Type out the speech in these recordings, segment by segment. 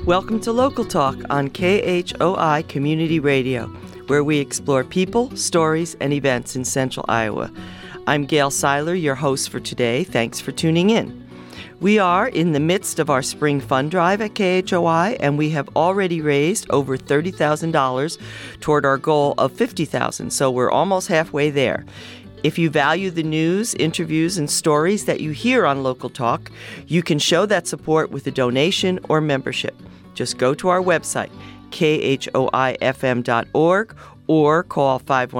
Welcome to Local Talk on KHOI Community Radio, where we explore people, stories, and events in Central Iowa. I'm Gail Seiler, your host for today. Thanks for tuning in. We are in the midst of our spring fund drive at KHOI, and we have already raised over $30,000 toward our goal of $50,000, so we're almost halfway there. If you value the news, interviews, and stories that you hear on Local Talk, you can show that support with a donation or membership. Just go to our website, khoifm.org, or call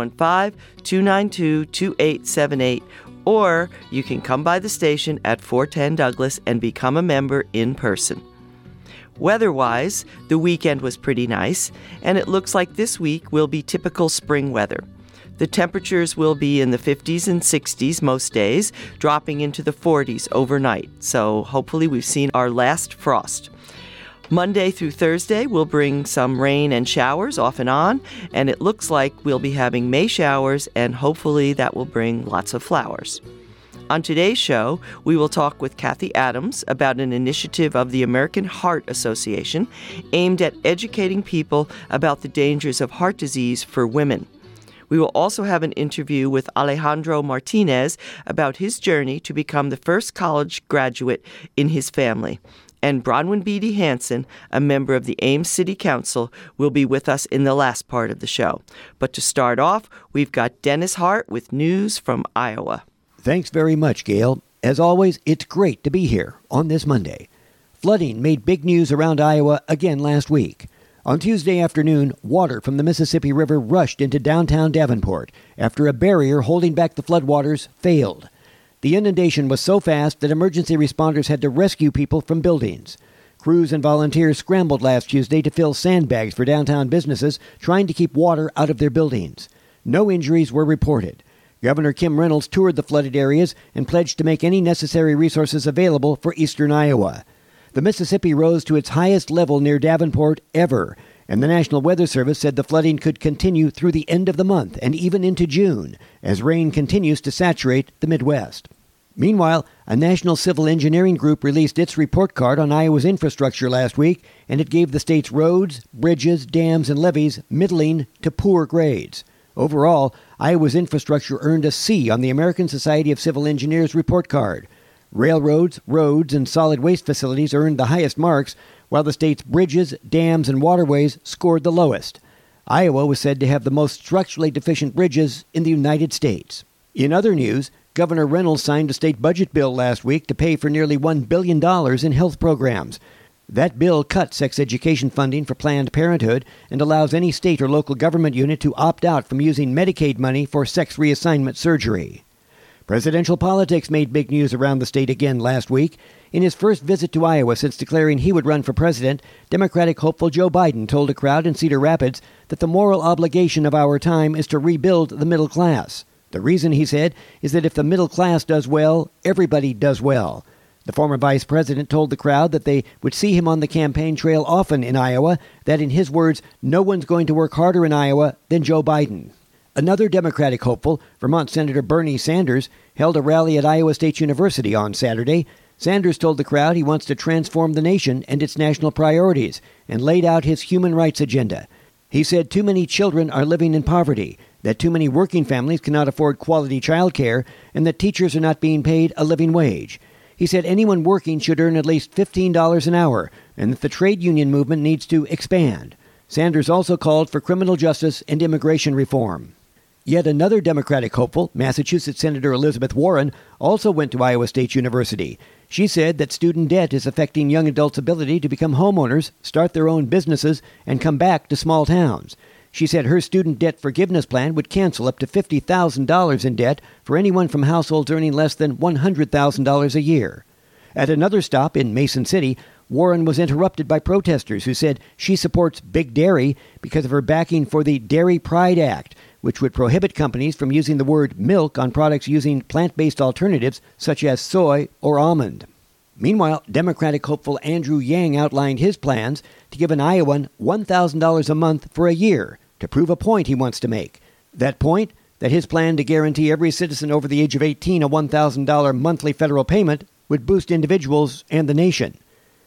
515-292-2878, or you can come by the station at 410 Douglas and become a member in person. Weather-wise, the weekend was pretty nice, and it looks like this week will be typical spring weather. The temperatures will be in the 50s and 60s most days, dropping into the 40s overnight, so hopefully we've seen our last frost. Monday through Thursday will bring some rain and showers off and on, and it looks like we'll be having May showers, and hopefully that will bring lots of flowers. On today's show, we will talk with Kathy Adams about an initiative of the American Heart Association aimed at educating people about the dangers of heart disease for women. We will also have an interview with Alejandro Martinez about his journey to become the first college graduate in his family. And Bronwyn Beatty Hansen, a member of the Ames City Council, will be with us in the last part of the show. But to start off, we've got Dennis Hart with news from Iowa. Thanks very much, Gail. As always, it's great to be here on this Monday. Flooding made big news around Iowa again last week. On Tuesday afternoon, water from the Mississippi River rushed into downtown Davenport after a barrier holding back the floodwaters failed. The inundation was so fast that emergency responders had to rescue people from buildings. Crews and volunteers scrambled last Tuesday to fill sandbags for downtown businesses trying to keep water out of their buildings. No injuries were reported. Governor Kim Reynolds toured the flooded areas and pledged to make any necessary resources available for eastern Iowa. The Mississippi rose to its highest level near Davenport ever, and the National Weather Service said the flooding could continue through the end of the month and even into June as rain continues to saturate the Midwest. Meanwhile, a national civil engineering group released its report card on Iowa's infrastructure last week, and it gave the state's roads, bridges, dams, and levees middling to poor grades. Overall, Iowa's infrastructure earned a C on the American Society of Civil Engineers report card. Railroads, roads, and solid waste facilities earned the highest marks, while the state's bridges, dams, and waterways scored the lowest. Iowa was said to have the most structurally deficient bridges in the United States. In other news, Governor Reynolds signed a state budget bill last week to pay for nearly $1 billion in health programs. That bill cuts sex education funding for Planned Parenthood and allows any state or local government unit to opt out from using Medicaid money for sex reassignment surgery. Presidential politics made big news around the state again last week. In his first visit to Iowa since declaring he would run for president, Democratic hopeful Joe Biden told a crowd in Cedar Rapids that the moral obligation of our time is to rebuild the middle class. The reason, he said, is that if the middle class does well, everybody does well. The former vice president told the crowd that they would see him on the campaign trail often in Iowa, that in his words, no one's going to work harder in Iowa than Joe Biden. Another Democratic hopeful, Vermont Senator Bernie Sanders, held a rally at Iowa State University on Saturday. Sanders told the crowd he wants to transform the nation and its national priorities and laid out his human rights agenda. He said too many children are living in poverty, that too many working families cannot afford quality child care, and that teachers are not being paid a living wage. He said anyone working should earn at least $15 an hour, and that the trade union movement needs to expand. Sanders also called for criminal justice and immigration reform. Yet another Democratic hopeful, Massachusetts Senator Elizabeth Warren, also went to Iowa State University. She said that student debt is affecting young adults' ability to become homeowners, start their own businesses, and come back to small towns. She said her student debt forgiveness plan would cancel up to $50,000 in debt for anyone from households earning less than $100,000 a year. At another stop in Mason City, Warren was interrupted by protesters who said she supports Big Dairy because of her backing for the Dairy Pride Act, which would prohibit companies from using the word milk on products using plant-based alternatives such as soy or almond. Meanwhile, Democratic hopeful Andrew Yang outlined his plans to give an Iowan $1,000 a month for a year to prove a point he wants to make. That point, that his plan to guarantee every citizen over the age of 18 a $1,000 monthly federal payment would boost individuals and the nation.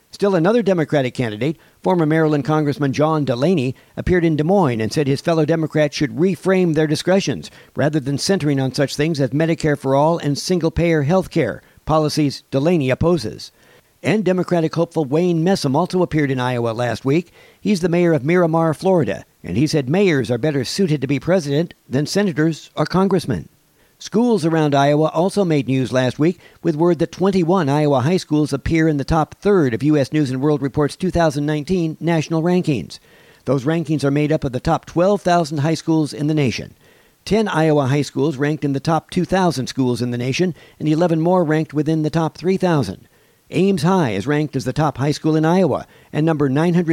Still another Democratic candidate, former Maryland Congressman John Delaney, appeared in Des Moines and said his fellow Democrats should reframe their discussions rather than centering on such things as Medicare for all and single-payer health care, policies Delaney opposes. And Democratic hopeful Wayne Messam also appeared in Iowa last week. He's the mayor of Miramar, Florida, and he said mayors are better suited to be president than senators or congressmen. Schools around Iowa also made news last week with word that 21 Iowa high schools appear in the top third of U.S. News & World Report's 2019 national rankings. Those rankings are made up of the top 12,000 high schools in the nation. 10 Iowa high schools ranked in the top 2,000 schools in the nation, and 11 more ranked within the top 3,000. Ames High is ranked as the top high school in Iowa and number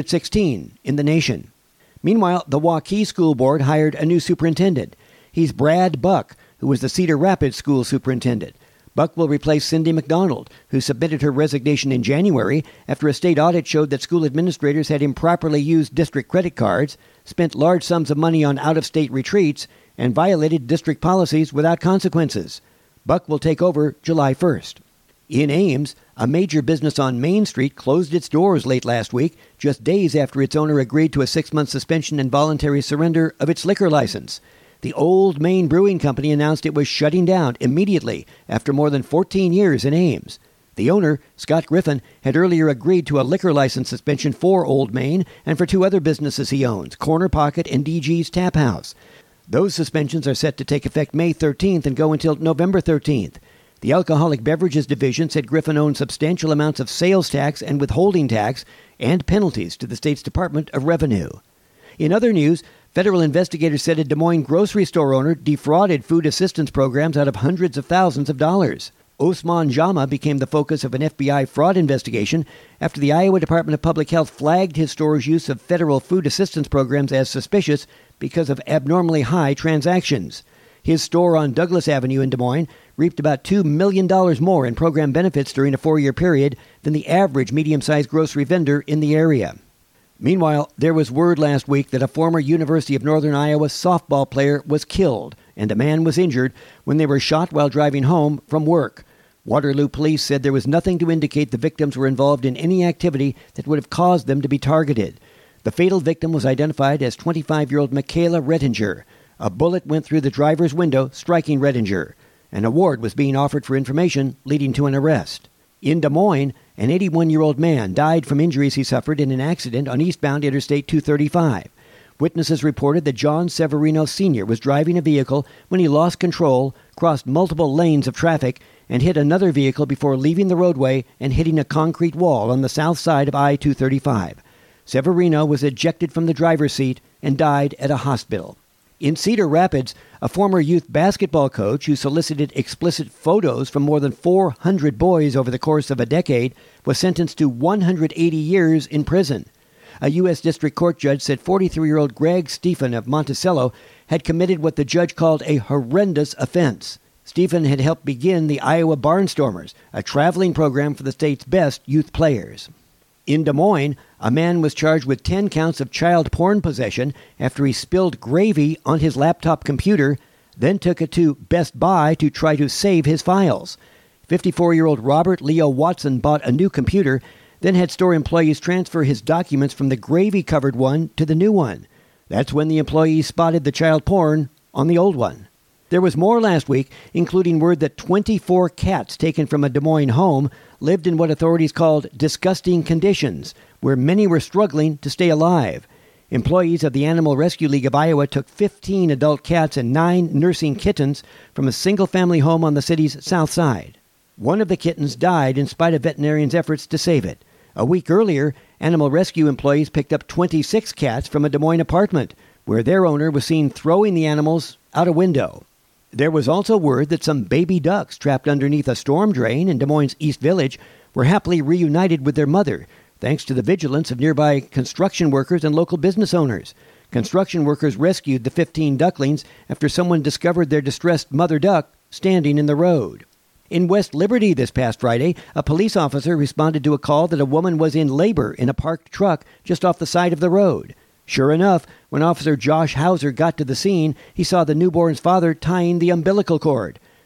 916 in the nation. Meanwhile, the Waukee School Board hired a new superintendent. He's Brad Buck, who was the Cedar Rapids school superintendent. Buck will replace Cindy McDonald, who submitted her resignation in January after a state audit showed that school administrators had improperly used district credit cards, spent large sums of money on out-of-state retreats, and violated district policies without consequences. Buck will take over July 1st. In Ames, a major business on Main Street closed its doors late last week, just days after its owner agreed to a 6-month suspension and voluntary surrender of its liquor license. The Old Main Brewing Company announced it was shutting down immediately after more than 14 years in Ames. The owner, Scott Griffin, had earlier agreed to a liquor license suspension for Old Main and for 2 other businesses he owns, Corner Pocket and DG's Tap House. Those suspensions are set to take effect May 13th and go until November 13th. The Alcoholic Beverages Division said Griffin owed substantial amounts of sales tax and withholding tax and penalties to the state's Department of Revenue. In other news, federal investigators said a Des Moines grocery store owner defrauded food assistance programs out of hundreds of thousands of dollars. Osman Jama became the focus of an FBI fraud investigation after the Iowa Department of Public Health flagged his store's use of federal food assistance programs as suspicious because of abnormally high transactions. His store on Douglas Avenue in Des Moines reaped about $2 million more in program benefits during a 4-year period than the average medium-sized grocery vendor in the area. Meanwhile, there was word last week that a former University of Northern Iowa softball player was killed and a man was injured when they were shot while driving home from work. Waterloo police said there was nothing to indicate the victims were involved in any activity that would have caused them to be targeted. The fatal victim was identified as 25-year-old Michaela Rettinger. A bullet went through the driver's window, striking Rettinger. An award was being offered for information leading to an arrest. In Des Moines, an 81-year-old man died from injuries he suffered in an accident on eastbound Interstate 235. Witnesses reported that John Severino Sr. was driving a vehicle when he lost control, crossed multiple lanes of traffic, and hit another vehicle before leaving the roadway and hitting a concrete wall on the south side of I-235. Severino was ejected from the driver's seat and died at a hospital. In Cedar Rapids, a former youth basketball coach who solicited explicit photos from more than 400 boys over the course of a decade was sentenced to 180 years in prison. A U.S. District Court judge said 43-year-old Greg Stephen of Monticello had committed what the judge called a horrendous offense. Stephen had helped begin the Iowa Barnstormers, a traveling program for the state's best youth players. In Des Moines, a man was charged with 10 counts of child porn possession after he spilled gravy on his laptop computer, then took it to Best Buy to try to save his files. 54-year-old Robert Leo Watson bought a new computer, then had store employees transfer his documents from the gravy-covered one to the new one. That's when the employees spotted the child porn on the old one. There was more last week, including word that 24 cats taken from a Des Moines home lived in what authorities called disgusting conditions, where many were struggling to stay alive. Employees of the Animal Rescue League of Iowa took 15 adult cats and 9 nursing kittens from a single-family home on the city's south side. One of the kittens died in spite of veterinarians' efforts to save it. A week earlier, animal rescue employees picked up 26 cats from a Des Moines apartment, where their owner was seen throwing the animals out a window. There was also word that some baby ducks trapped underneath a storm drain in Des Moines' East Village were happily reunited with their mother, thanks to the vigilance of nearby construction workers and local business owners. Construction workers rescued the 15 ducklings after someone discovered their distressed mother duck standing in the road. In West Liberty this past Friday, a police officer responded to a call that a woman was in labor in a parked truck just off the side of the road. Sure enough, when Officer Josh Hauser got to the scene, he saw the newborn's father tying the umbilical cord.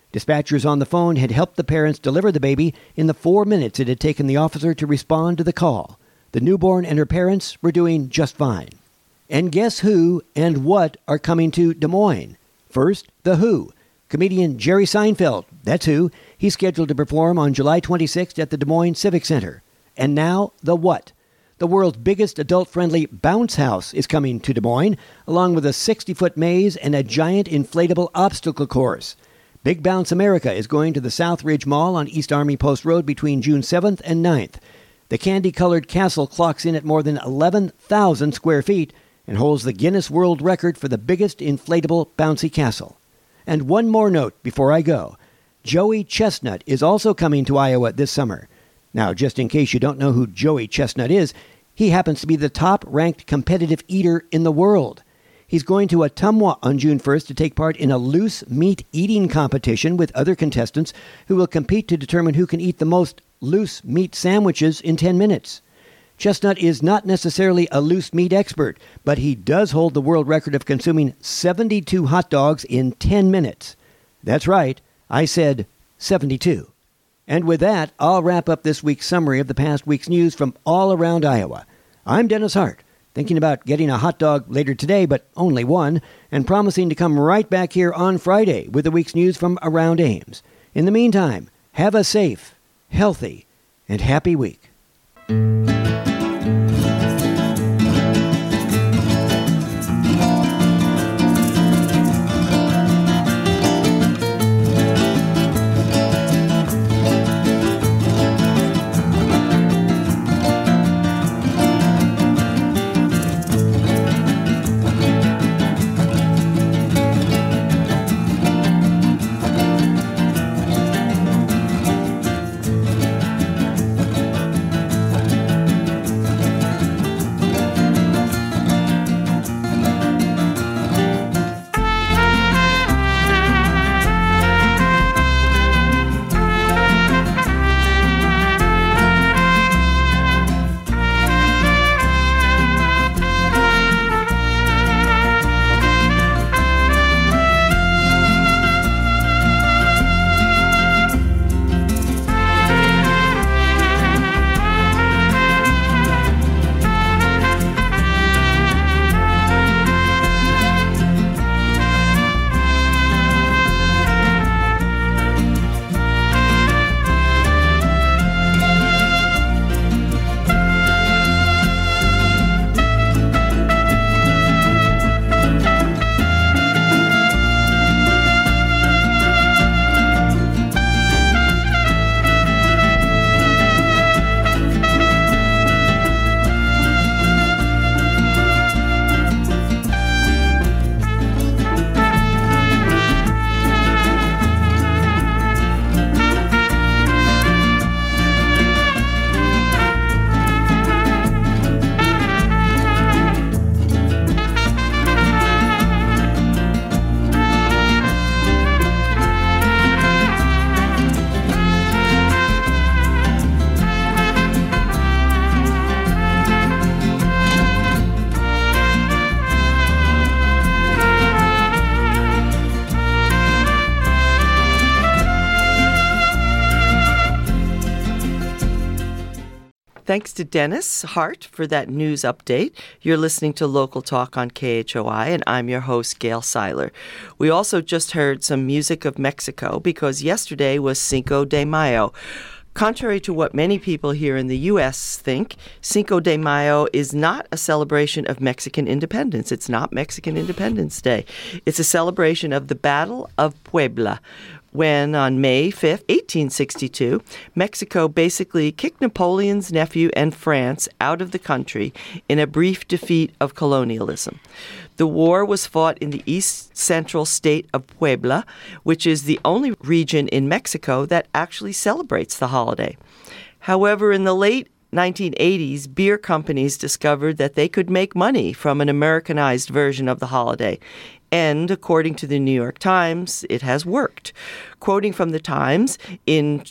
Dispatchers on the phone had helped the parents deliver the baby in the 4 minutes it had taken the officer to respond to the call. The newborn and her parents were doing just fine. And guess who and what are coming to Des Moines? First, The Who. Comedian Jerry Seinfeld, that's who. He's scheduled to perform on July 26th at the Des Moines Civic Center. And now, The What? The world's biggest adult-friendly bounce house is coming to Des Moines, along with a 60-foot maze and a giant inflatable obstacle course. Big Bounce America is going to the South Ridge Mall on East Army Post Road between June 7th and 9th. The candy-colored castle clocks in at more than 11,000 square feet and holds the Guinness World Record for the biggest inflatable bouncy castle. And one more note before I go. Joey Chestnut is also coming to Iowa this summer. Now, just in case you don't know who Joey Chestnut is, he happens to be the top-ranked competitive eater in the world. He's going to Ottumwa on June 1st to take part in a loose meat eating competition with other contestants who will compete to determine who can eat the most loose meat sandwiches in 10 minutes. Chestnut is not necessarily a loose meat expert, but he does hold the world record of consuming 72 hot dogs in 10 minutes. That's right, I said 72. And with that, I'll wrap up this week's summary of the past week's news from all around Iowa. I'm Dennis Hart, thinking about getting a hot dog later today, but only one, and promising to come right back here on Friday with the week's news from around Ames. In the meantime, have a safe, healthy, and happy week. Thanks to Dennis Hart for that news update. You're listening to Local Talk on KHOI, and I'm your host, Gail Seiler. We also just heard some music of Mexico because yesterday was Cinco de Mayo. Contrary to what many people here in the U.S. think, Cinco de Mayo is not a celebration of Mexican independence. It's not Mexican Independence Day. It's a celebration of the Battle of Puebla, when on May 5th, 1862, Mexico basically kicked Napoleon's nephew and France out of the country in a brief defeat of colonialism. The war was fought in the east-central state of Puebla, which is the only region in Mexico that actually celebrates the holiday. However, in the late 1980s, beer companies discovered that they could make money from an Americanized version of the holiday. And according to the New York Times, it has worked. Quoting from the Times, in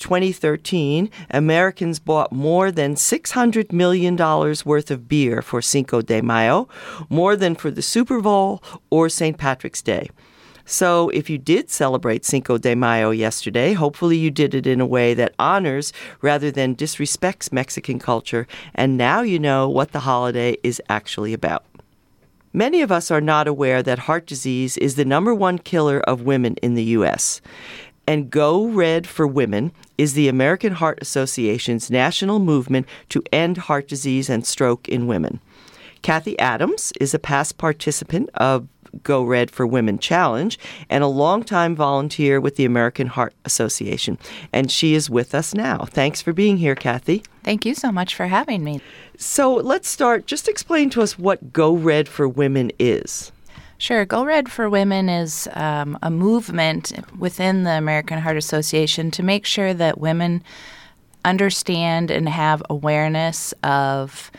2013, Americans bought more than $600 million worth of beer for Cinco de Mayo, more than for the Super Bowl or St. Patrick's Day. So if you did celebrate Cinco de Mayo yesterday, hopefully you did it in a way that honors rather than disrespects Mexican culture, and now you know what the holiday is actually about. Many of us are not aware that heart disease is the number one killer of women in the U.S., and Go Red for Women is the American Heart Association's national movement to end heart disease and stroke in women. Kathy Adams is a past participant of Go Red for Women Challenge and a longtime volunteer with the American Heart Association. And she is with us now. Thanks for being here, Kathy. Thank you so much for having me. So let's start. Just explain to us what Go Red for Women is. Sure. Go Red for Women is a movement within the American Heart Association to make sure that women understand and have awareness of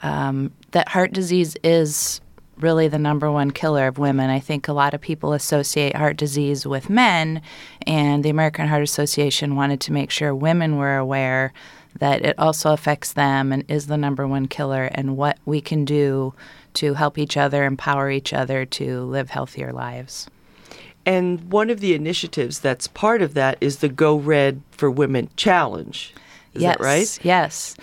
that heart disease is really the number one killer of women. I think a lot of people associate heart disease with men, and the American Heart Association wanted to make sure women were aware that it also affects them and is the number one killer, and what we can do to help each other, empower each other to live healthier lives. And one of the initiatives that's part of that is the Go Red for Women Challenge. Is that right? Yes.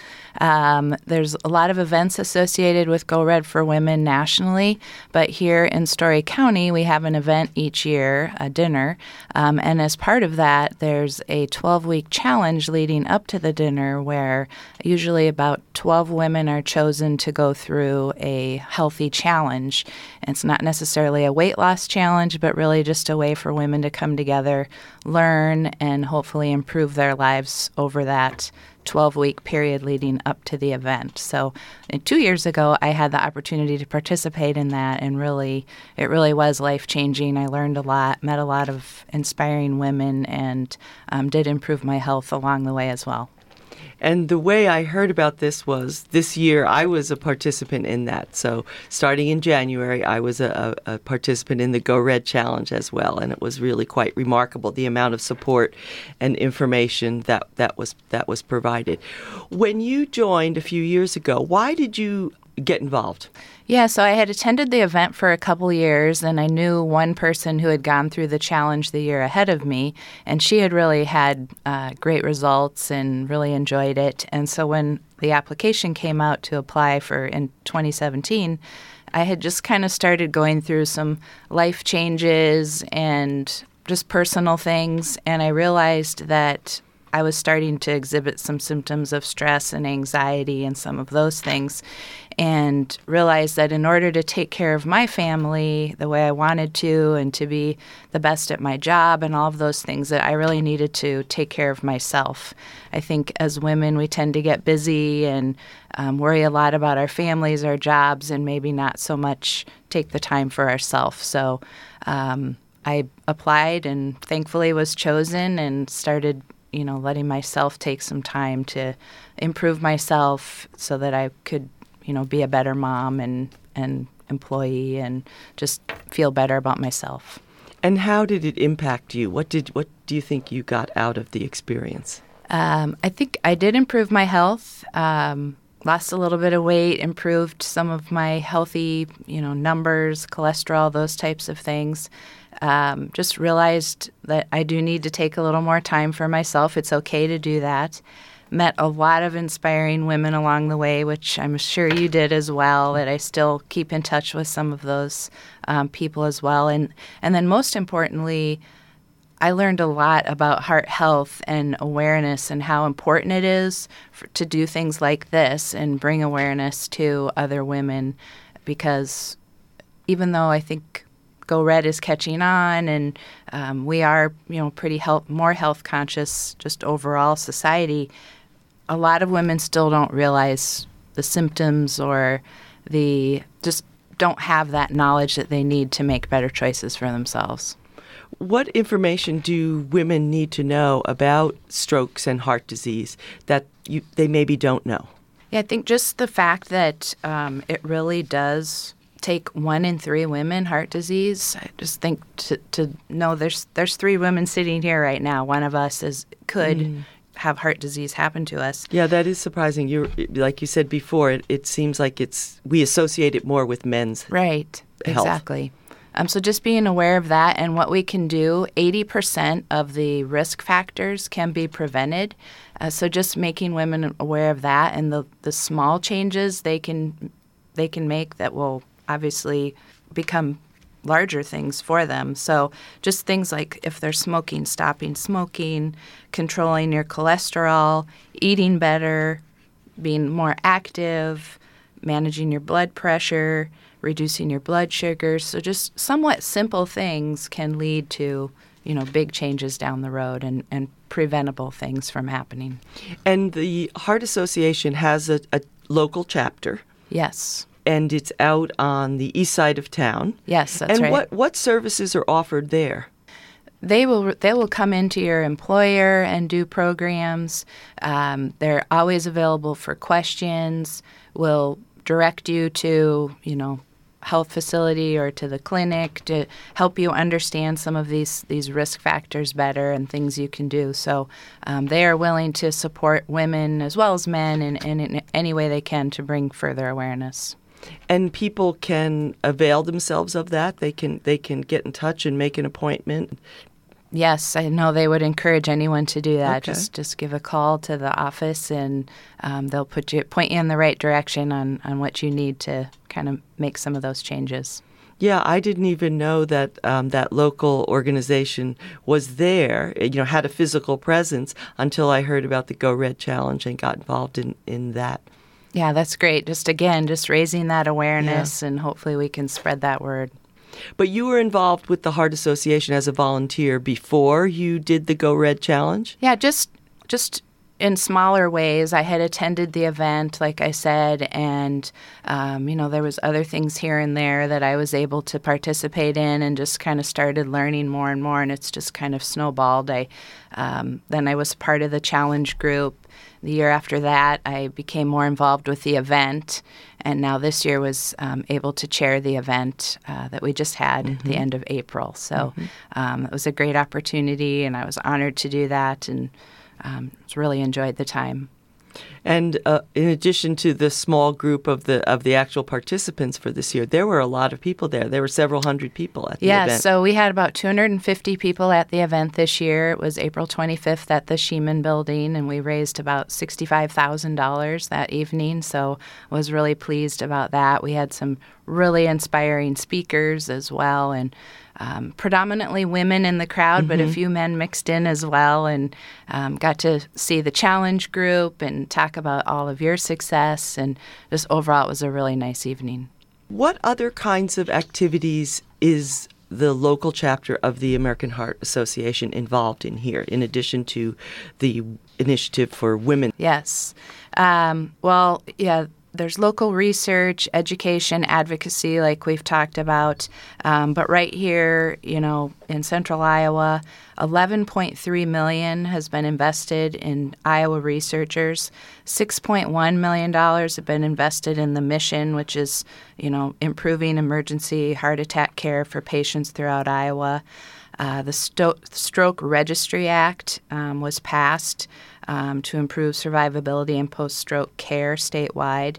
There's a lot of events associated with Go Red for Women nationally, but here in Story County, we have an event each year, a dinner, and as part of that, there's a 12-week challenge leading up to the dinner where usually about 12 women are chosen to go through a healthy challenge. And it's not necessarily a weight loss challenge, but really just a way for women to come together, learn, and hopefully improve their lives over that 12-week period leading up to the event. So 2 years ago, I had the opportunity to participate in that, and it really was life-changing. I learned a lot, met a lot of inspiring women, and did improve my health along the way as well. And the way I heard about this was this year I was a participant in that. So starting in January, I was a participant in the Go Red Challenge as well. And it was really quite remarkable, the amount of support and information that was provided. When you joined a few years ago, why did you get involved? Yeah, so I had attended the event for a couple years, and I knew one person who had gone through the challenge the year ahead of me, and she had really had great results and really enjoyed it. And so when the application came out to apply for in 2017, I had just kind of started going through some life changes and just personal things, and I realized that I was starting to exhibit some symptoms of stress and anxiety and some of those things, and realized that in order to take care of my family the way I wanted to and to be the best at my job and all of those things, that I really needed to take care of myself. I think as women, we tend to get busy and worry a lot about our families, our jobs, and maybe not so much take the time for ourselves. So I applied and thankfully was chosen and started letting myself take some time to improve myself so that I could, be a better mom and employee and just feel better about myself. And how did it impact you? What do you think you got out of the experience? I think I did improve my health, lost a little bit of weight, improved some of my healthy, numbers, cholesterol, those types of things. Just realized that I do need to take a little more time for myself. It's okay to do that. Met a lot of inspiring women along the way, which I'm sure you did as well, that I still keep in touch with some of those people as well. And then most importantly, I learned a lot about heart health and awareness and how important it is to do things like this and bring awareness to other women, because even though I think Go Red is catching on, and we are, pretty more health conscious, just overall society, a lot of women still don't realize the symptoms or just don't have that knowledge that they need to make better choices for themselves. What information do women need to know about strokes and heart disease that they maybe don't know? Yeah, I think just the fact that it really does take 1 in 3 women heart disease. I just think to know there's 3 women sitting here right now. One of us could have heart disease happen to us. Yeah, that is surprising. Like you said before, it seems like we associate it more with men's right, health. Exactly. So just being aware of that and what we can do, 80% of the risk factors can be prevented. So just making women aware of that and the small changes they can make that will obviously become larger things for them. So just things like if they're smoking, stopping smoking, controlling your cholesterol, eating better, being more active, managing your blood pressure, reducing your blood sugars. So just somewhat simple things can lead to, big changes down the road and preventable things from happening. And the Heart Association has a local chapter. Yes. And it's out on the east side of town. Yes, that's right. And what services are offered there? They will come into your employer and do programs. They're always available for questions. We'll direct you to, health facility or to the clinic to help you understand some of these risk factors better and things you can do. So they are willing to support women as well as men in any way they can to bring further awareness. And people can avail themselves of that? They can get in touch and make an appointment? Yes, I know they would encourage anyone to do that. Okay. Just give a call to the office, and they'll point you in the right direction on what you need to kind of make some of those changes. Yeah, I didn't even know that that local organization was there, had a physical presence until I heard about the Go Red Challenge and got involved in that. Yeah, that's great. Just raising that awareness, and hopefully we can spread that word. But you were involved with the Heart Association as a volunteer before you did the Go Red Challenge? Yeah, just in smaller ways. I had attended the event, like I said, and, there was other things here and there that I was able to participate in and just kind of started learning more and more, and it's just kind of snowballed. Then I was part of the challenge group. The year after that, I became more involved with the event, and now this year was able to chair the event that we just had at the end of April. So it was a great opportunity, and I was honored to do that, and really enjoyed the time. And in addition to the small group of the actual participants for this year, there were a lot of people there. There were several hundred people at the event. Yes, so we had about 250 people at the event this year. It was April 25th at the Sheeman Building, and we raised about $65,000 that evening, so I was really pleased about that. We had some really inspiring speakers as well, and predominantly women in the crowd, but a few men mixed in as well, and got to see the challenge group and talk about all of your success, and just overall it was a really nice evening. What other kinds of activities is the local chapter of the American Heart Association involved in here, in addition to the initiative for women? Yes. There's local research, education, advocacy, like we've talked about. But right here, in central Iowa, $11.3 million has been invested in Iowa researchers. $6.1 million have been invested in the mission, which is, improving emergency heart attack care for patients throughout Iowa. The Stroke Registry Act was passed to improve survivability and post-stroke care statewide.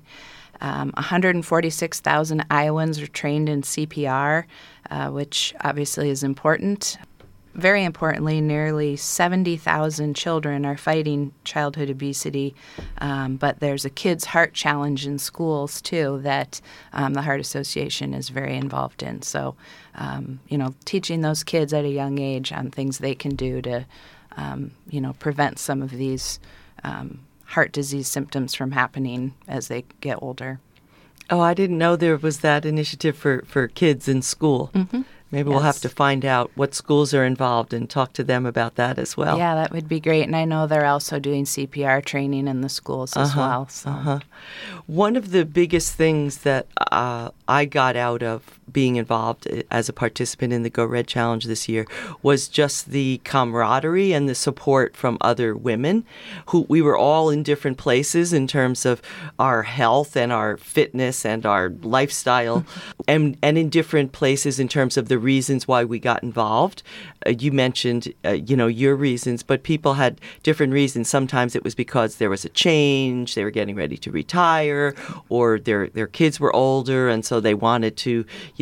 146,000 Iowans are trained in CPR, which obviously is important. Very importantly, nearly 70,000 children are fighting childhood obesity, but there's a Kids Heart Challenge in schools, too, that the Heart Association is very involved in. So, teaching those kids at a young age on things they can do to, prevent some of these heart disease symptoms from happening as they get older. Oh, I didn't know there was that initiative for kids in school. Mm-hmm. Maybe we'll have to find out what schools are involved and talk to them about that as well. Yeah, that would be great. And I know they're also doing CPR training in the schools as well. So. One of the biggest things that I got out of being involved as a participant in the Go Red Challenge this year was just the camaraderie and the support from other women who we were all in different places in terms of our health and our fitness and our lifestyle and in different places in terms of the reasons why we got involved. You mentioned, your reasons, but people had different reasons. Sometimes it was because there was a change, they were getting ready to retire, or their kids were older, and so they wanted to,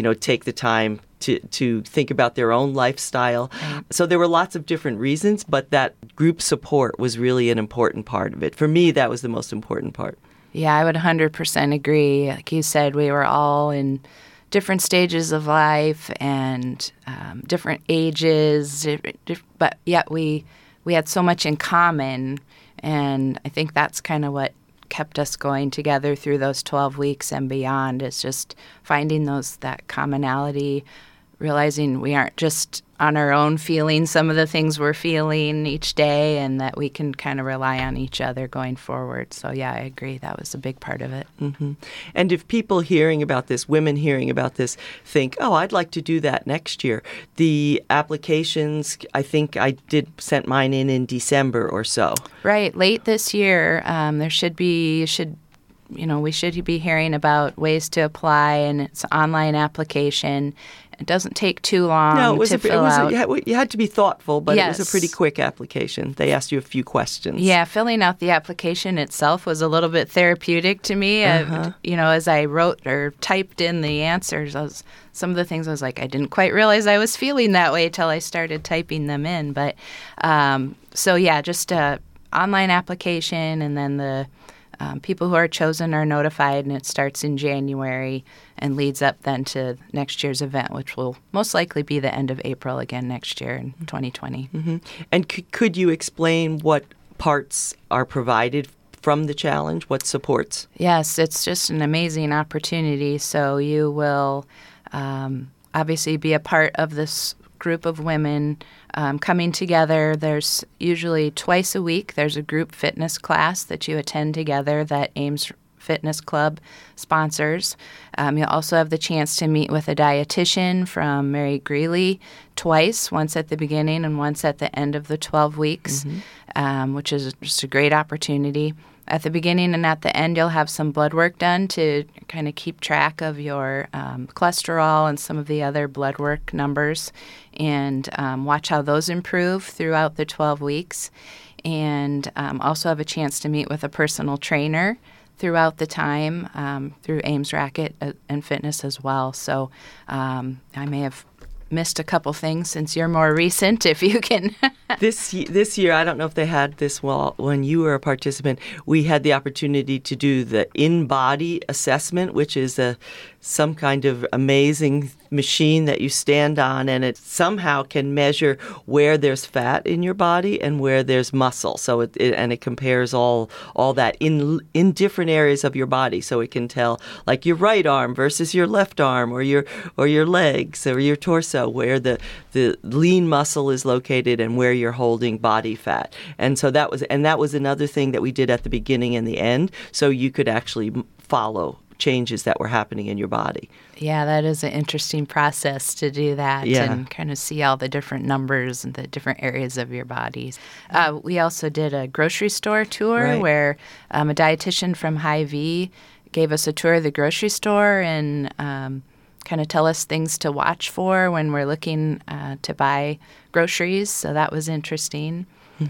take the time to think about their own lifestyle. Right. So there were lots of different reasons, but that group support was really an important part of it. For me, that was the most important part. Yeah, I would 100% agree. Like you said, we were all in different stages of life and different ages, but yet we had so much in common, and I think that's kind of what kept us going together through those 12 weeks and beyond, is just finding that commonality, realizing we aren't just on our own feeling some of the things we're feeling each day, and that we can kind of rely on each other going forward. So, yeah, I agree. That was a big part of it. Mm-hmm. And if people hearing about this, women hearing about this, think, oh, I'd like to do that next year, the applications, I think I sent mine in December or so. Right. Late this year, we should be hearing about ways to apply, and it's an online application. It doesn't take too long to fill out. You had to be thoughtful, but Yes. It was a pretty quick application. They asked you a few questions. Yeah, filling out the application itself was a little bit therapeutic to me. As I wrote or typed in the answers, some of the things I was like, I didn't quite realize I was feeling that way till I started typing them in. But just an online application, and then the people who are chosen are notified, and it starts in January and leads up then to next year's event, which will most likely be the end of April again next year in 2020. Mm-hmm. And could you explain what parts are provided from the challenge? What supports? Yes, it's just an amazing opportunity. So you will obviously be a part of this group of women coming together. There's usually twice a week, there's a group fitness class that you attend together that Ames Fitness Club sponsors. You'll also have the chance to meet with a dietitian from Mary Greeley twice, once at the beginning and once at the end of the 12 weeks, which is just a great opportunity. At the beginning and at the end, you'll have some blood work done to kind of keep track of your cholesterol and some of the other blood work numbers, and watch how those improve throughout the 12 weeks. And also have a chance to meet with a personal trainer throughout the time through Ames Racket and Fitness as well. So I may have missed a couple things since you're more recent, if you can. This year, I don't know if they had this when you were a participant, we had the opportunity to do the in-body assessment, which is some kind of amazing machine that you stand on, and it somehow can measure where there's fat in your body and where there's muscle. So it compares all that in different areas of your body. So it can tell, like, your right arm versus your left arm, or your legs or your torso, where the lean muscle is located and where you're holding body fat. And so that was another thing that we did at the beginning and the end, so you could actually follow changes that were happening in your body. Yeah, that is an interesting process to do that, and kind of see all the different numbers and the different areas of your bodies. We also did a grocery store tour where a dietitian from Hy-Vee gave us a tour of the grocery store and kind of tell us things to watch for when we're looking to buy groceries. So that was interesting.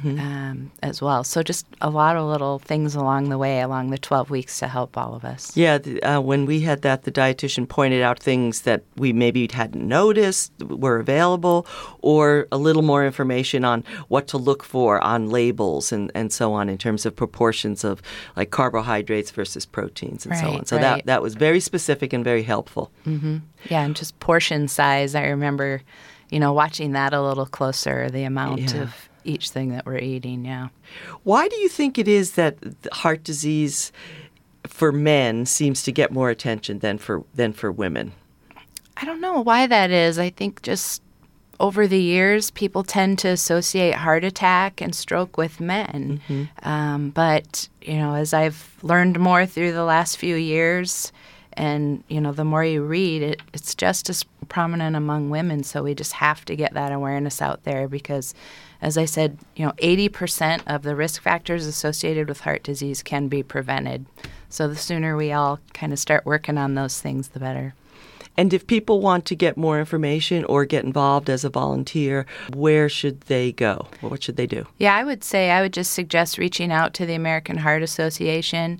As well. So just a lot of little things along the way, along the 12 weeks, to help all of us. Yeah, when we had that, the dietitian pointed out things that we maybe hadn't noticed were available, or a little more information on what to look for on labels and so on, in terms of proportions of like carbohydrates versus proteins and so on. So that was very specific and very helpful. Mm-hmm. Yeah, and just portion size. I remember, watching that a little closer, the amount of each thing that we're eating. Yeah. Why do you think it is that heart disease for men seems to get more attention than for women? I don't know why that is. I think just over the years, people tend to associate heart attack and stroke with men. But as I've learned more through the last few years, and, the more you read, it's just as prominent among women. So we just have to get that awareness out there, because, as I said, 80% of the risk factors associated with heart disease can be prevented. So the sooner we all kind of start working on those things, the better. And if people want to get more information or get involved as a volunteer, where should they go? What should they do? Yeah, I would just suggest reaching out to the American Heart Association,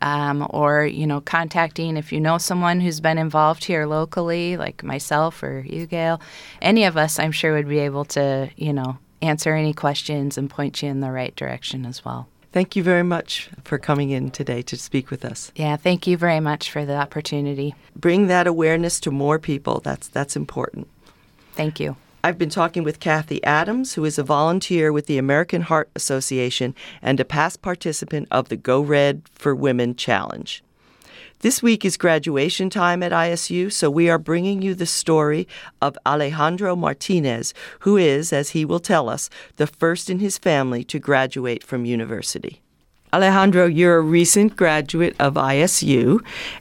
or, contacting if you know someone who's been involved here locally, like myself or you, Gail. Any of us, I'm sure, would be able to, answer any questions and point you in the right direction as well. Thank you very much for coming in today to speak with us. Yeah, thank you very much for the opportunity. Bring that awareness to more people. That's important. Thank you. I've been talking with Kathy Adams, who is a volunteer with the American Heart Association and a past participant of the Go Red for Women Challenge. This week is graduation time at ISU, so we are bringing you the story of Alejandro Martinez, who is, as he will tell us, the first in his family to graduate from university. Alejandro, you're a recent graduate of ISU,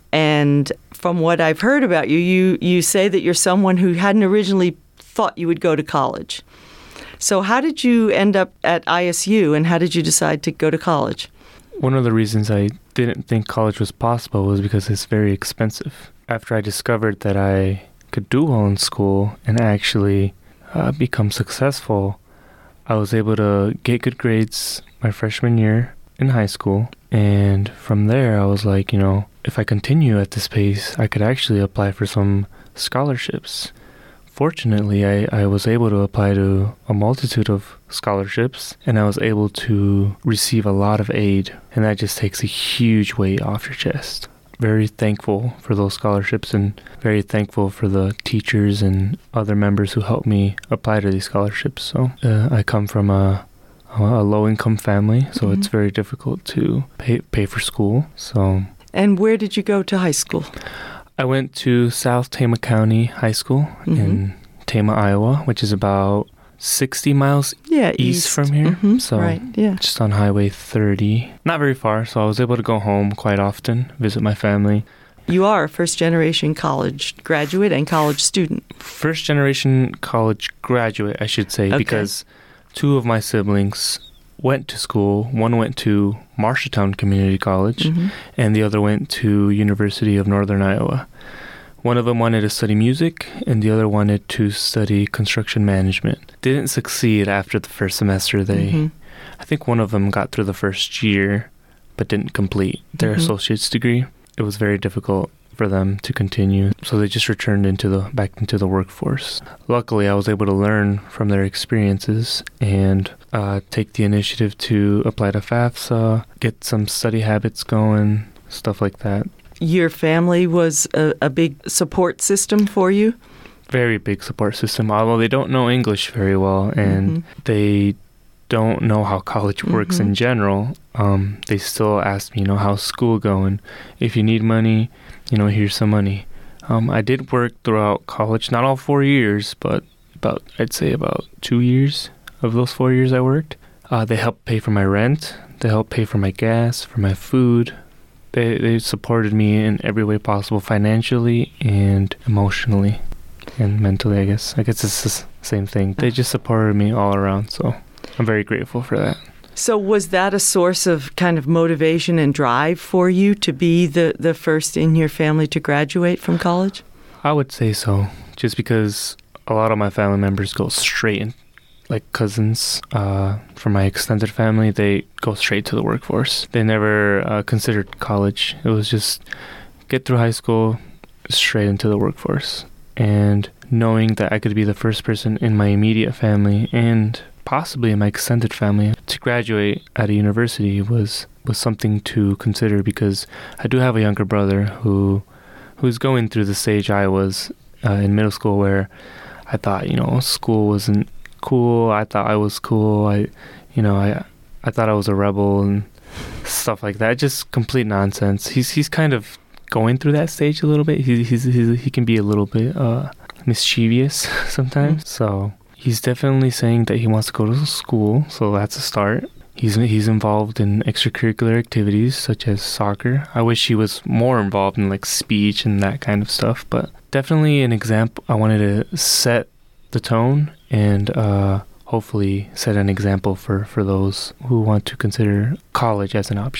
and from what I've heard about you, you say that you're someone who hadn't originally thought you would go to college. So how did you end up at ISU, and how did you decide to go to college? One of the reasons I didn't think college was possible was because it's very expensive. After I discovered that I could do well in school and actually become successful, I was able to get good grades my freshman year in high school. And from there, I was like, if I continue at this pace, I could actually apply for some scholarships. Fortunately, I was able to apply to a multitude of scholarships, and I was able to receive a lot of aid, and that just takes a huge weight off your chest. Very thankful for those scholarships and very thankful for the teachers and other members who helped me apply to these scholarships. So I come from a low-income family, so it's very difficult to pay for school. And where did you go to high school? I went to South Tama County High School in Tama, Iowa, which is about 60 miles east from here. So just on Highway 30. Not very far, so I was able to go home quite often, visit my family. You are a first-generation college graduate and college student. First-generation college graduate, I should say, because two of my siblings went to school. One went to Marshalltown Community College, and the other went to University of Northern Iowa. One of them wanted to study music, and the other wanted to study construction management. Didn't succeed after the first semester. I think one of them got through the first year, but didn't complete their associate's degree. It was very difficult for them to continue, so they just returned back into the workforce. Luckily, I was able to learn from their experiences and take the initiative to apply to FAFSA, get some study habits going, stuff like that. Your family was a big support system for you? Very big support system, although they don't know English very well and they don't know how college works in general. They still ask me, how's school going? If you need money, here's some money. I did work throughout college, not all 4 years, but I'd say about 2 years of those 4 years I worked. They helped pay for my rent. They helped pay for my gas, for my food. They supported me in every way possible, financially and emotionally and mentally, I guess. I guess it's the same thing. They just supported me all around, so I'm very grateful for that. So was that a source of kind of motivation and drive for you to be the first in your family to graduate from college? I would say so, just because a lot of my family members go straight in, like cousins from my extended family, they go straight to the workforce. They never considered college. It was just get through high school, straight into the workforce. And knowing that I could be the first person in my immediate family and possibly in my extended family to graduate at a university was something to consider, because I do have a younger brother who's going through the stage I was in middle school, where I thought, school wasn't cool. I thought I was cool. I thought I was a rebel and stuff like that. Just complete nonsense. He's kind of going through that stage a little bit. He can be a little bit mischievous sometimes. So he's definitely saying that he wants to go to school. So that's a start. He's involved in extracurricular activities such as soccer. I wish he was more involved in like speech and that kind of stuff, but definitely an example. I wanted to set the tone and hopefully set an example for those who want to consider college as an option.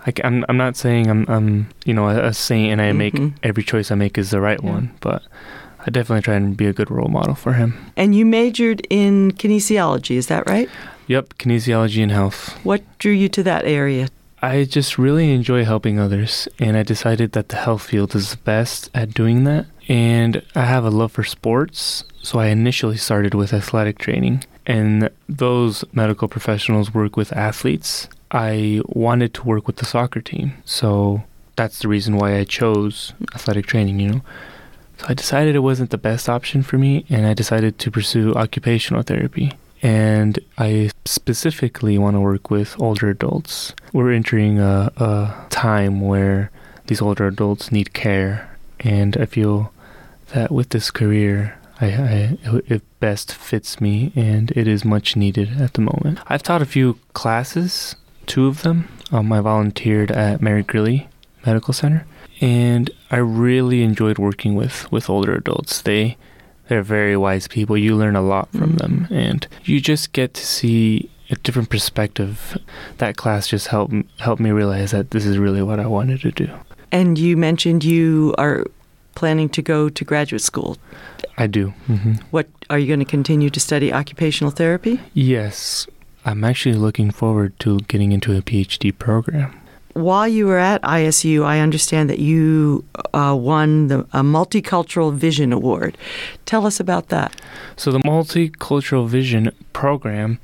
I'm not saying I'm a saint and I make every choice I make is the right one, but I definitely try and be a good role model for him. And you majored in kinesiology, is that right? Yep, kinesiology and health. What drew you to that area? I just really enjoy helping others, and I decided that the health field is the best at doing that. And I have a love for sports, so I initially started with athletic training. And those medical professionals work with athletes. I wanted to work with the soccer team, so that's the reason why I chose athletic training, So I decided it wasn't the best option for me, and I decided to pursue occupational therapy. And I specifically want to work with older adults. We're entering a time where these older adults need care, and I feel that with this career, it best fits me, and it is much needed at the moment. I've taught a few classes, 2 of them. I volunteered at Mary Greeley Medical Center, and I really enjoyed working with older adults. They're very wise people. You learn a lot from them, and you just get to see a different perspective. That class just helped me realize that this is really what I wanted to do. And you mentioned you are planning to go to graduate school. I do. Mm-hmm. What, are you going to continue to study occupational therapy? Yes. I'm actually looking forward to getting into a PhD program. While you were at ISU, I understand that you won a Multicultural Vision Award. Tell us about that. So the Multicultural Vision Program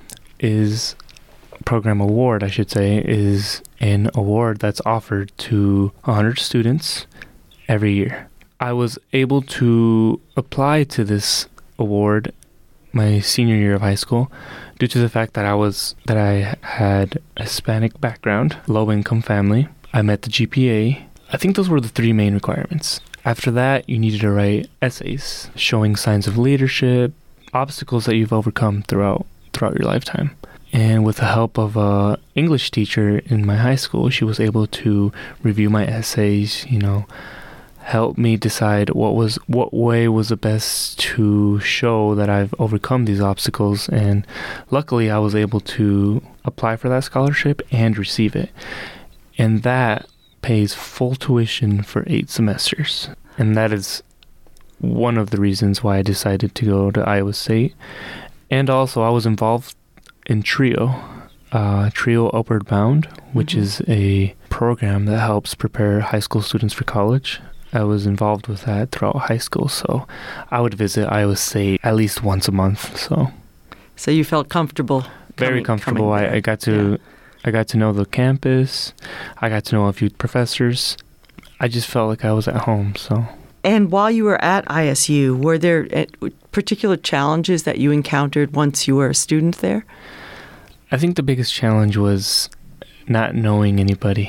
award, I should say, is an award that's offered to 100 students every year. I was able to apply to this award my senior year of high school due to the fact that I had a Hispanic background, low-income family. I met the GPA. I think those were the 3 main requirements. After that, you needed to write essays showing signs of leadership, obstacles that you've overcome throughout your lifetime. And with the help of an English teacher in my high school, she was able to review my essays, help me decide what way was the best to show that I've overcome these obstacles. And luckily I was able to apply for that scholarship and receive it. And that pays full tuition for 8 semesters. And that is one of the reasons why I decided to go to Iowa State. And also I was involved in TRIO Upward Bound, which is a program that helps prepare high school students for college. I was involved with that throughout high school, so I would visit Iowa State at least once a month. So you felt comfortable? Very comfortable. I got to know the campus. I got to know a few professors. I just felt like I was at home. So. And while you were at ISU, were there particular challenges that you encountered once you were a student there? I think the biggest challenge was not knowing anybody.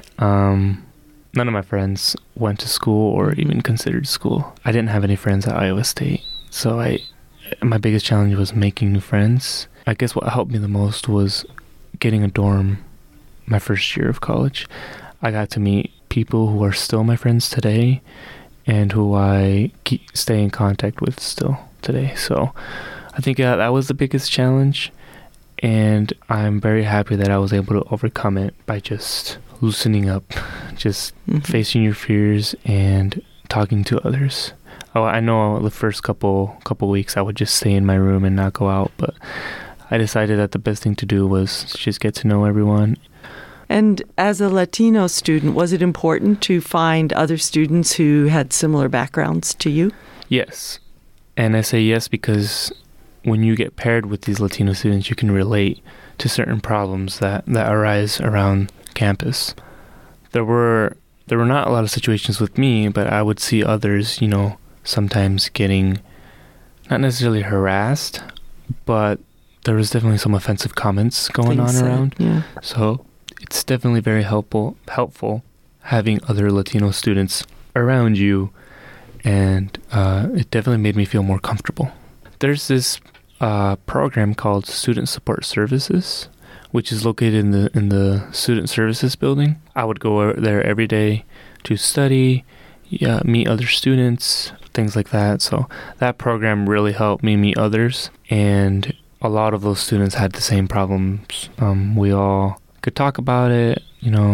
None of my friends went to school or even considered school. I didn't have any friends at Iowa State, so my biggest challenge was making new friends. I guess what helped me the most was getting a dorm my first year of college. I got to meet people who are still my friends today and who I stay in contact with still today. So I think that was the biggest challenge, and I'm very happy that I was able to overcome it by just loosening up, just facing your fears and talking to others. Oh, I know the first couple weeks I would just stay in my room and not go out, but I decided that the best thing to do was just get to know everyone. And as a Latino student, was it important to find other students who had similar backgrounds to you? Yes. And I say yes because when you get paired with these Latino students, you can relate to certain problems that arise around campus. There were not a lot of situations with me, but I would see others, sometimes getting not necessarily harassed, but there was definitely some offensive comments going on around. Yeah. So it's definitely very helpful having other Latino students around you, and it definitely made me feel more comfortable. There's this program called Student Support Services, which is located in the Student Services building. I would go there every day to study, meet other students, things like that. So that program really helped me meet others, and a lot of those students had the same problems. We all could talk about it,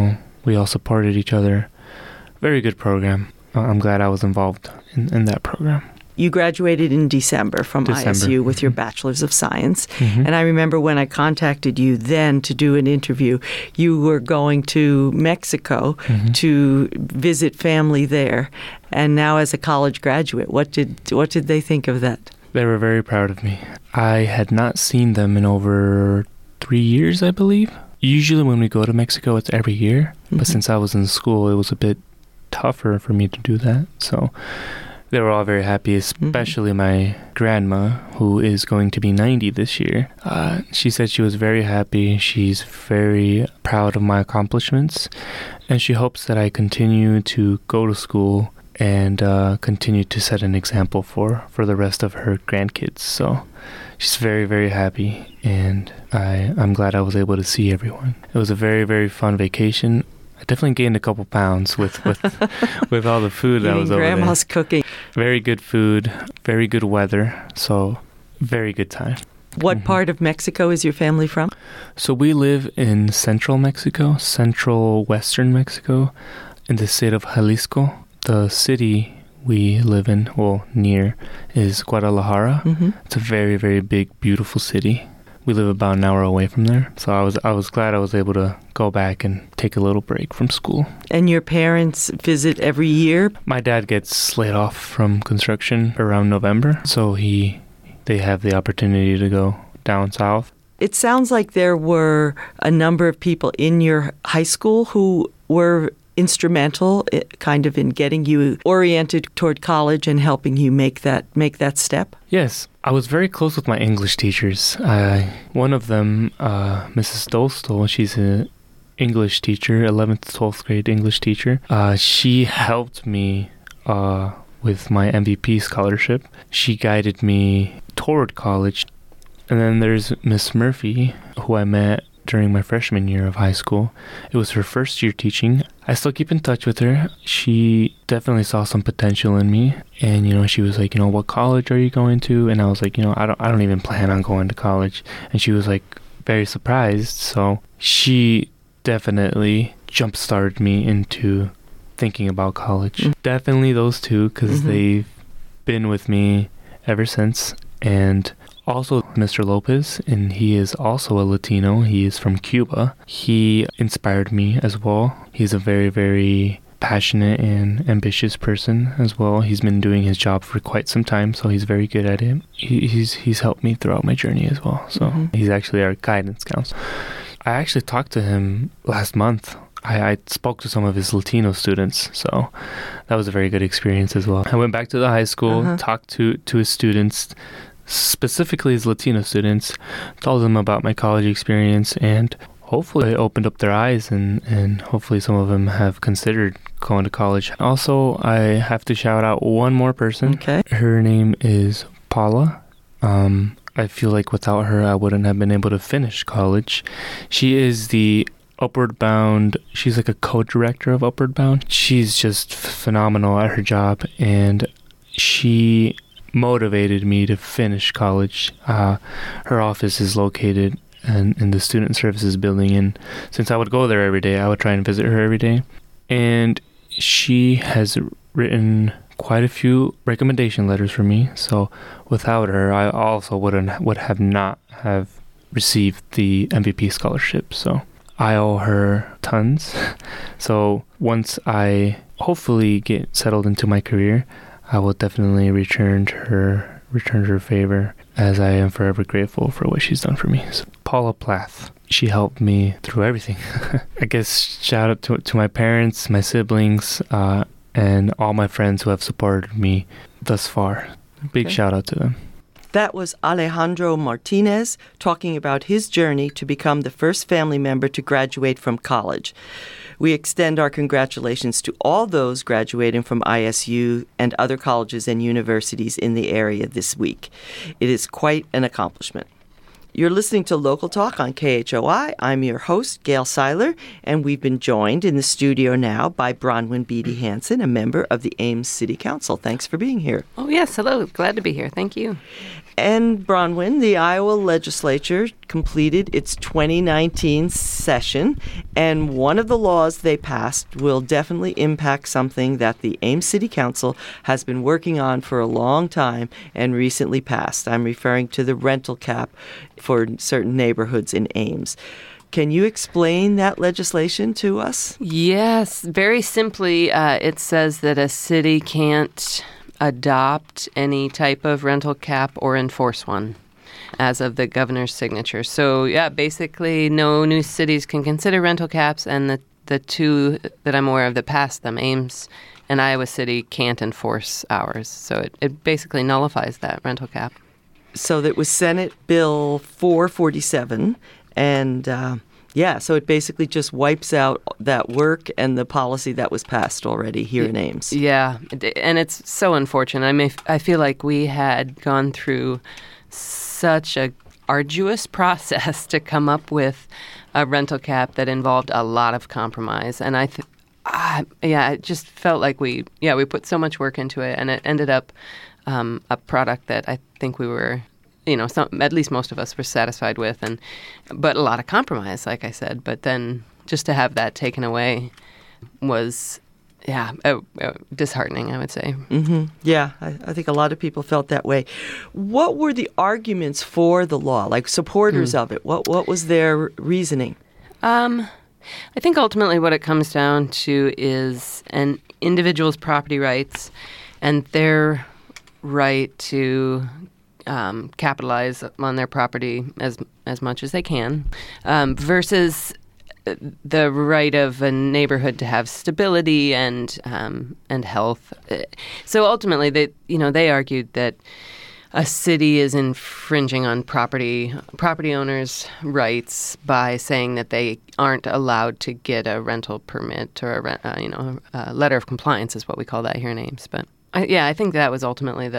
We all supported each other. Very good program. I'm glad I was involved in that program. You graduated in December from ISU with your Bachelor's of Science. And I remember when I contacted you then to do an interview, you were going to Mexico to visit family there. And now as a college graduate, what did they think of that? They were very proud of me. I had not seen them in over 3 years, I believe. Usually when we go to Mexico, it's every year. But since I was in school, it was a bit tougher for me to do that. So they were all very happy, especially my grandma, who is going to be 90 this year. She said she was very happy. She's very proud of my accomplishments. And she hopes that I continue to go to school and continue to set an example for the rest of her grandkids. So she's very, very happy. And I'm glad I was able to see everyone. It was a very, very fun vacation. I definitely gained a couple pounds with all the food that was over there. Grandma's cooking. Very good food, very good weather, so very good time. What part of Mexico is your family from? So we live in central Mexico, central western Mexico, in the state of Jalisco. The city we live in, near, is Guadalajara. It's a very, very big, beautiful city. We live about an hour away from there, so I was glad I was able to go back and take a little break from school. And your parents visit every year? My dad gets laid off from construction around November, so they have the opportunity to go down south. It sounds like there were a number of people in your high school who were instrumental kind of in getting you oriented toward college and helping you make that step? Yes, I was very close with my English teachers. One of them, Mrs. Dostal, she's an English teacher, 11th, 12th grade English teacher. She helped me with my MVP scholarship. She guided me toward college. And then there's Miss Murphy, who I met during my freshman year of high school. It was her first year teaching. I still keep in touch with her. She definitely saw some potential in me. And, she was like, what college are you going to? And I was like, I don't even plan on going to college. And she was like very surprised. So she definitely jump-started me into thinking about college. Definitely those two, because they've been with me ever since. And also Mr. Lopez, and he is also a Latino. He is from Cuba. He inspired me as well. He's a very, very passionate and ambitious person as well. He's been doing his job for quite some time, so he's very good at it. He's helped me throughout my journey as well. So he's actually our guidance counselor. I actually talked to him last month. I spoke to some of his Latino students, so that was a very good experience as well. I went back to the high school, talked to his students, specifically his Latino students, told them about my college experience, and hopefully it opened up their eyes, and hopefully some of them have considered going to college. Also, I have to shout out one more person. Okay. Her name is Paula. I feel like without her, I wouldn't have been able to finish college. She is the Upward Bound, she's like a co-director of Upward Bound. She's just phenomenal at her job, and she motivated me to finish college. Her office is located in the Student Services building, and since I would go there every day, I would try and visit her every day. And she has written quite a few recommendation letters for me, so without her, I also would have not have received the MVP scholarship. So I owe her tons. So once I hopefully get settled into my career, I will definitely return her favor, as I am forever grateful for what she's done for me. So, Paula Plath, she helped me through everything. I guess shout out to my parents, my siblings, and all my friends who have supported me thus far. Big shout out to them. That was Alejandro Martinez talking about his journey to become the first family member to graduate from college. We extend our congratulations to all those graduating from ISU and other colleges and universities in the area this week. It is quite an accomplishment. You're listening to Local Talk on KHOI. I'm your host, Gail Seiler, and we've been joined in the studio now by Bronwyn Beatty Hansen, a member of the Ames City Council. Thanks for being here. Oh, yes. Hello. Glad to be here. Thank you. And Bronwyn, the Iowa legislature completed its 2019 session, and one of the laws they passed will definitely impact something that the Ames City Council has been working on for a long time and recently passed. I'm referring to the rental cap for certain neighborhoods in Ames. Can you explain that legislation to us? Yes, very simply, it says that a city can't adopt any type of rental cap or enforce one as of the governor's signature. So, yeah, basically no new cities can consider rental caps, and the two that I'm aware of that passed them, Ames and Iowa City, can't enforce ours. So it basically nullifies that rental cap. So that was Senate Bill 447, and so it basically just wipes out that work and the policy that was passed already here in Ames. Yeah, and it's so unfortunate. I feel like we had gone through such a arduous process to come up with a rental cap that involved a lot of compromise, and it just felt like we put so much work into it, and it ended up a product that I think we were, at least most of us were satisfied with, but a lot of compromise, like I said. But then just to have that taken away was, disheartening, I would say. Mm-hmm. Yeah, I think a lot of people felt that way. What were the arguments for the law, like supporters of it? What was their reasoning? I think ultimately what it comes down to is an individual's property rights and their right to capitalize on their property as much as they can, versus the right of a neighborhood to have stability and health. So ultimately, they argued that a city is infringing on property owners' rights by saying that they aren't allowed to get a rental permit or a letter of compliance is what we call that here in Ames. But I think that was ultimately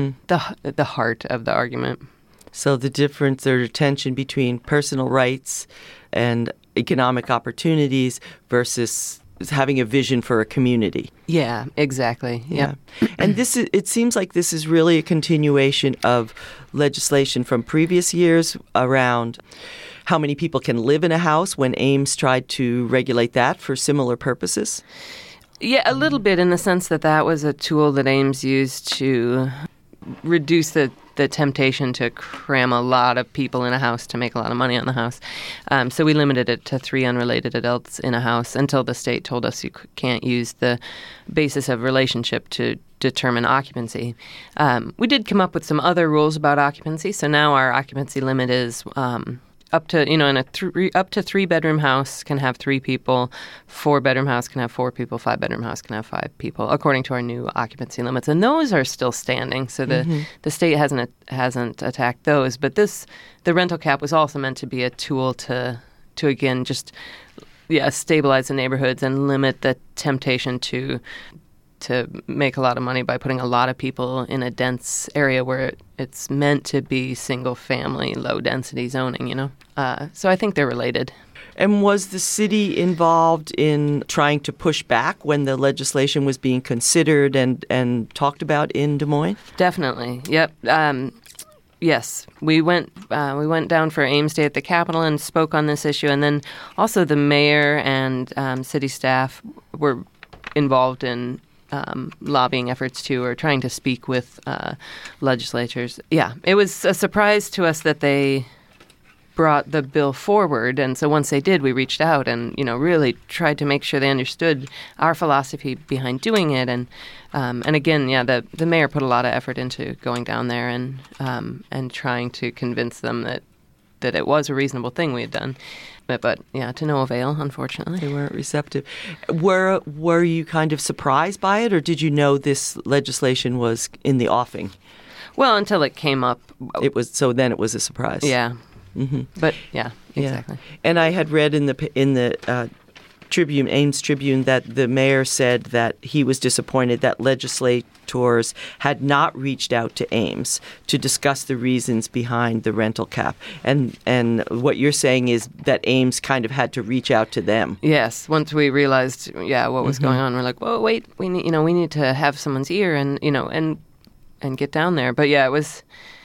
the heart of the argument. So the difference or tension between personal rights and economic opportunities versus having a vision for a community. Yeah, exactly. Yeah. And it seems like this is really a continuation of legislation from previous years around how many people can live in a house when Ames tried to regulate that for similar purposes. Yeah, a little bit in the sense that was a tool that Ames used to reduce the temptation to cram a lot of people in a house to make a lot of money on the house. So we limited it to 3 unrelated adults in a house until the state told us you can't use the basis of relationship to determine occupancy. We did come up with some other rules about occupancy. So now our occupancy limit is up to, in a up to 3-bedroom house can have 3 people, 4-bedroom house can have 4 people, 5-bedroom house can have 5 people, according to our new occupancy limits. And those are still standing. So the state hasn't attacked those. But the rental cap was also meant to be a tool to again, just stabilize the neighborhoods and limit the temptation to make a lot of money by putting a lot of people in a dense area where it's meant to be single-family, low-density zoning, So I think they're related. And was the city involved in trying to push back when the legislation was being considered and talked about in Des Moines? Definitely. Yep. Yes, we went down for Ames Day at the Capitol and spoke on this issue, and then also the mayor and city staff were involved in lobbying efforts too, or trying to speak with legislatures. Yeah, it was a surprise to us that they brought the bill forward, and so once they did, we reached out and really tried to make sure they understood our philosophy behind doing it. And again, the mayor put a lot of effort into going down there and trying to convince them that it was a reasonable thing we had done. But to no avail, unfortunately. They weren't receptive. Were you kind of surprised by it, or did you know this legislation was in the offing? Well, until it came up. Then it was a surprise. Yeah. Mm-hmm. But exactly. Yeah. And I had read in the Tribune, Ames Tribune, that the mayor said that he was disappointed that legislators had not reached out to Ames to discuss the reasons behind the rental cap. And what you're saying is that Ames kind of had to reach out to them. Yes. Once we realized, what was going on, we're like, whoa, wait, we need to have someone's ear and get down there. But it was.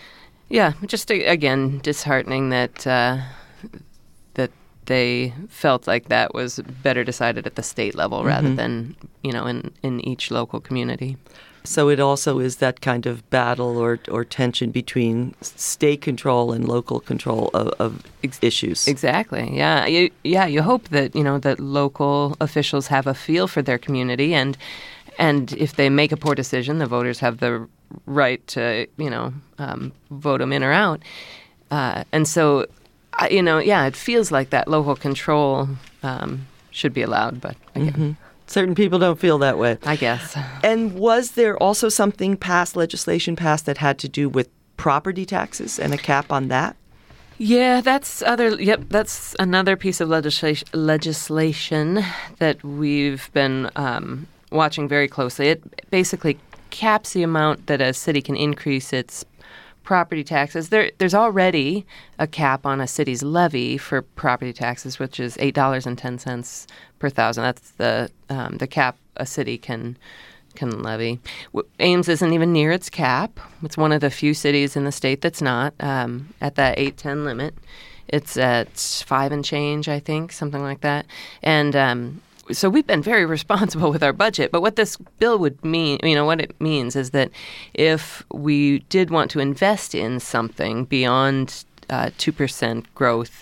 Yeah, just again disheartening that that they felt like that was better decided at the state level rather than in each local community. So it also is that kind of battle or tension between state control and local control of issues. Exactly. Yeah. You hope that that local officials have a feel for their community, and if they make a poor decision, the voters have the right to vote them in or out. And so, it feels like that local control should be allowed, but again. Certain people don't feel that way, I guess. And was there also something legislation passed that had to do with property taxes and a cap on that? Yeah, that's another piece of legislation that we've been watching very closely. It basically caps the amount that a city can increase its property taxes. There's already a cap on a city's levy for property taxes, which is $8.10 per thousand. That's the cap a city can levy. Ames isn't even near its cap. It's one of the few cities in the state that's not at that 810 limit. It's at 5 and change, I think, something like that. And so we've been very responsible with our budget. But what this bill would mean, what it means is that if we did want to invest in something beyond 2% growth,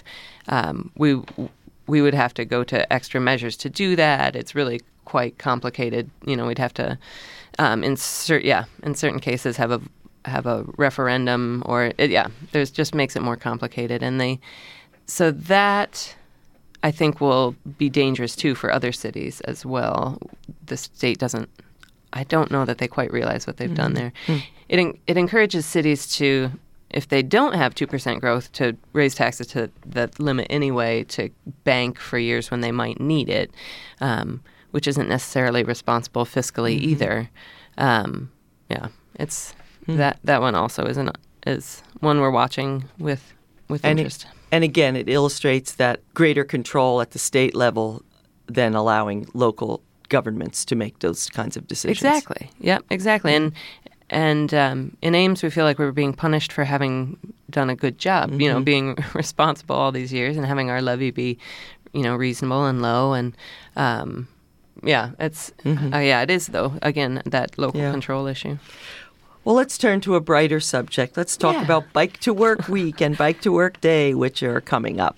we would have to go to extra measures to do that. It's really quite complicated. We'd have to in certain cases have a referendum, or there's just makes it more complicated. And so that I think will be dangerous too for other cities as well. The state I don't know that they quite realize what they've done there. It encourages cities to, if they don't have 2% growth, to raise taxes to that limit anyway, to bank for years when they might need it, which isn't necessarily responsible fiscally either. It's that one also is one we're watching with interest. And again, it illustrates that greater control at the state level than allowing local governments to make those kinds of decisions. Exactly. Yep, exactly. And in Ames, we feel like we were being punished for having done a good job, being responsible all these years and having our levy be, reasonable and low. And it is, though, again, that local control issue. Well, let's turn to a brighter subject. Let's talk about Bike to Work Week and Bike to Work Day, which are coming up.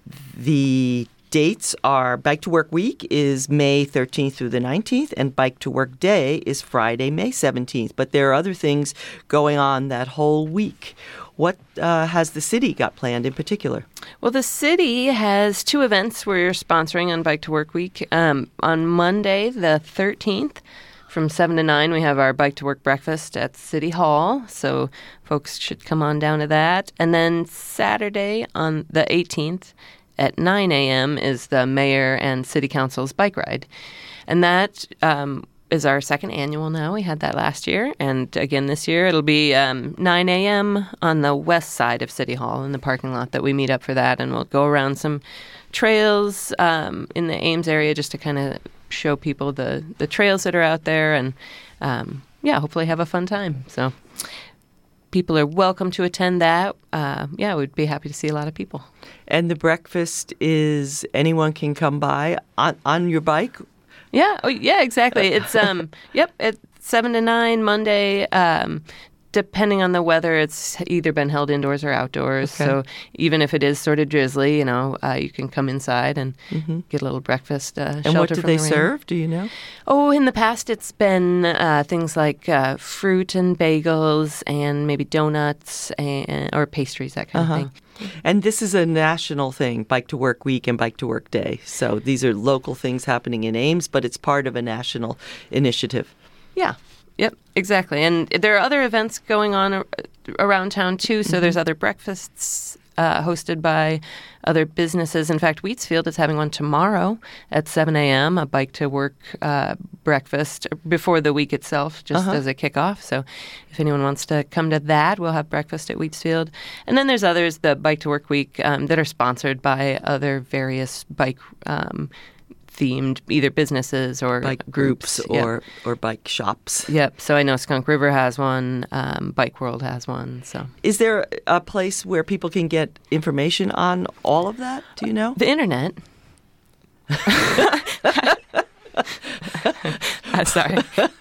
The dates are Bike to Work Week is May 13th through the 19th, and Bike to Work Day is Friday, May 17th. But there are other things going on that whole week. What has the city got planned in particular? Well, the city has 2 events we're sponsoring on Bike to Work Week. On Monday, the 13th, from 7 to 9, we have our Bike to Work breakfast at City Hall, so folks should come on down to that. And then Saturday, on the 18th, at 9 a.m. is the mayor and city council's bike ride. And that is our second annual now. We had that last year. And again this year, it'll be 9 a.m. on the west side of City Hall in the parking lot that we meet up for that. And we'll go around some trails in the Ames area just to kind of show people the trails that are out there and, hopefully have a fun time. So people are welcome to attend that. We'd be happy to see a lot of people. And the breakfast is anyone can come by on your bike? Yeah. Oh, yeah, exactly. It's, it's 7 to 9 Monday. Depending on the weather, it's either been held indoors or outdoors. Okay. So even if it is sort of drizzly, you can come inside and get a little breakfast. And what do they serve? Do you know? Oh, in the past, it's been things like fruit and bagels and maybe donuts or pastries, that kind of thing. And this is a national thing, Bike to Work Week and Bike to Work Day. So these are local things happening in Ames, but it's part of a national initiative. Yeah. Yep, exactly. And there are other events going on around town, too. So there's other breakfasts hosted by other businesses. In fact, Wheatsfield is having one tomorrow at 7 a.m., a Bike to Work breakfast before the week itself, just as a kickoff. So if anyone wants to come to that, we'll have breakfast at Wheatsfield. And then there's others, the Bike to Work Week, that are sponsored by other various bike themed either businesses or bike groups or bike shops. Yep. So I know Skunk River has one. Bike World has one. So is there a place where people can get information on all of that? Do you know? The internet. Sorry.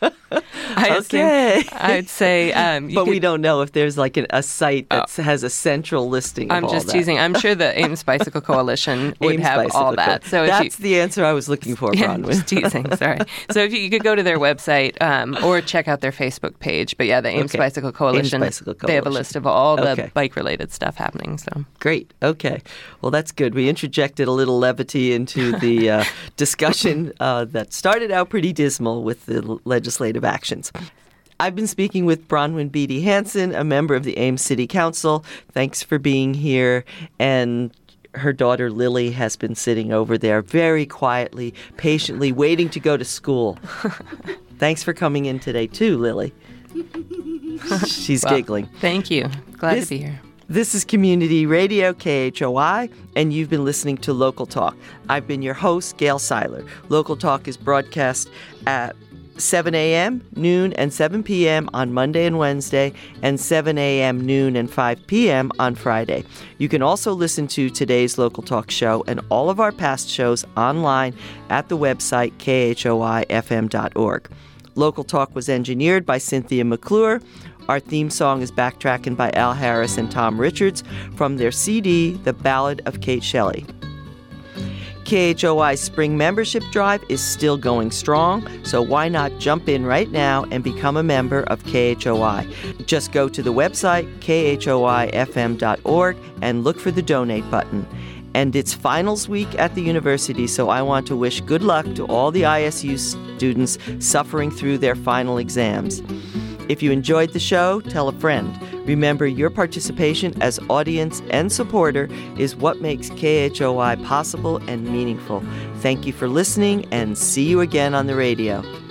I'd say. But we don't know if there's like a site that has a central listing of I'm all just that. teasing. I'm sure the Ames Bicycle Coalition would Ames have Bicycle all that. So that's the answer I was looking for, Bronwyn. Just teasing. Sorry. So if you could go to their website or check out their Facebook page. But yeah, the Ames Bicycle Coalition. Ames Bicycle They have a Coalition. list of all the bike-related stuff happening. So great. Okay. Well, that's good. We interjected a little levity into the discussion that started out pretty dismal with the legislative actions. I've been speaking with Bronwyn Beatty Hansen, a member of the Ames City Council. Thanks for being here. And her daughter Lily has been sitting over there very quietly, patiently waiting to go to school. Thanks for coming in today too, Lily. She's giggling. Thank you. Glad to be here. This is Community Radio, KHOI, and you've been listening to Local Talk. I've been your host, Gail Seiler. Local Talk is broadcast at 7 a.m., noon, and 7 p.m. on Monday and Wednesday, and 7 a.m., noon, and 5 p.m. on Friday. You can also listen to today's Local Talk show and all of our past shows online at the website khoifm.org. Local Talk was engineered by Cynthia McClure. Our theme song is Backtrackin' by Al Harris and Tom Richards from their CD, The Ballad of Kate Shelley. KHOI's spring membership drive is still going strong, so why not jump in right now and become a member of KHOI? Just go to the website, khoifm.org, and look for the donate button. And it's finals week at the university, so I want to wish good luck to all the ISU students suffering through their final exams. If you enjoyed the show, tell a friend. Remember, your participation as audience and supporter is what makes KHOI possible and meaningful. Thank you for listening, and see you again on the radio.